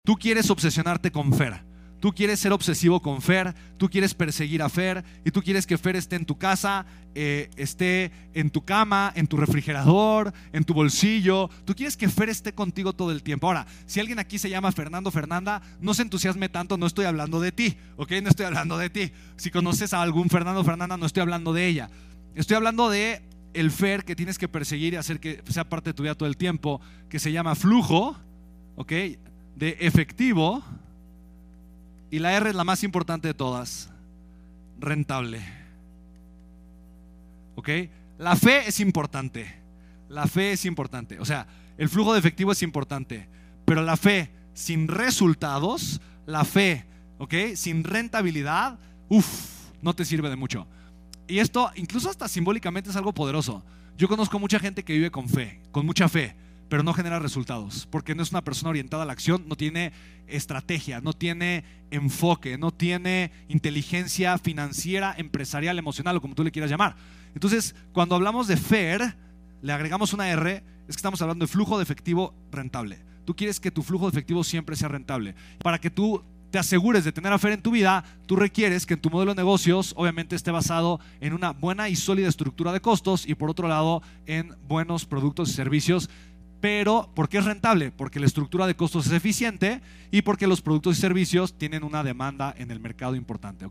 Tú quieres obsesionarte con Fer. Tú quieres ser obsesivo con Fer, tú quieres perseguir a Fer y tú quieres que Fer esté en tu casa, esté en tu cama, en tu refrigerador, en tu bolsillo. Tú quieres que Fer esté contigo todo el tiempo. Ahora, si alguien aquí se llama Fernando, Fernanda, no se entusiasme tanto, no estoy hablando de ti, ¿ok? No estoy hablando de ti. Si conoces a algún Fernando, Fernanda, no estoy hablando de ella. Estoy hablando de el Fer que tienes que perseguir y hacer que sea parte de tu vida todo el tiempo, que se llama flujo, ¿ok? De efectivo. Y la R es la más importante de todas: rentable. ¿Ok? La fe es importante. La fe es importante. O sea, el flujo de efectivo es importante. Pero la fe sin resultados, la fe, ¿ok?, sin rentabilidad, no te sirve de mucho. Y esto, incluso hasta simbólicamente, es algo poderoso. Yo conozco mucha gente que vive con fe, con mucha fe, pero no genera resultados, porque no es una persona orientada a la acción, no tiene estrategia, no tiene enfoque, no tiene inteligencia financiera, empresarial, emocional, o como tú le quieras llamar. Entonces, cuando hablamos de FER, le agregamos una R, es que estamos hablando de flujo de efectivo rentable. Tú quieres que tu flujo de efectivo siempre sea rentable. Para que tú te asegures de tener a FER en tu vida, tú requieres que en tu modelo de negocios obviamente esté basado en una buena y sólida estructura de costos y por otro lado en buenos productos y servicios. Pero, ¿por qué es rentable? Porque la estructura de costos es eficiente y porque los productos y servicios tienen una demanda en el mercado importante.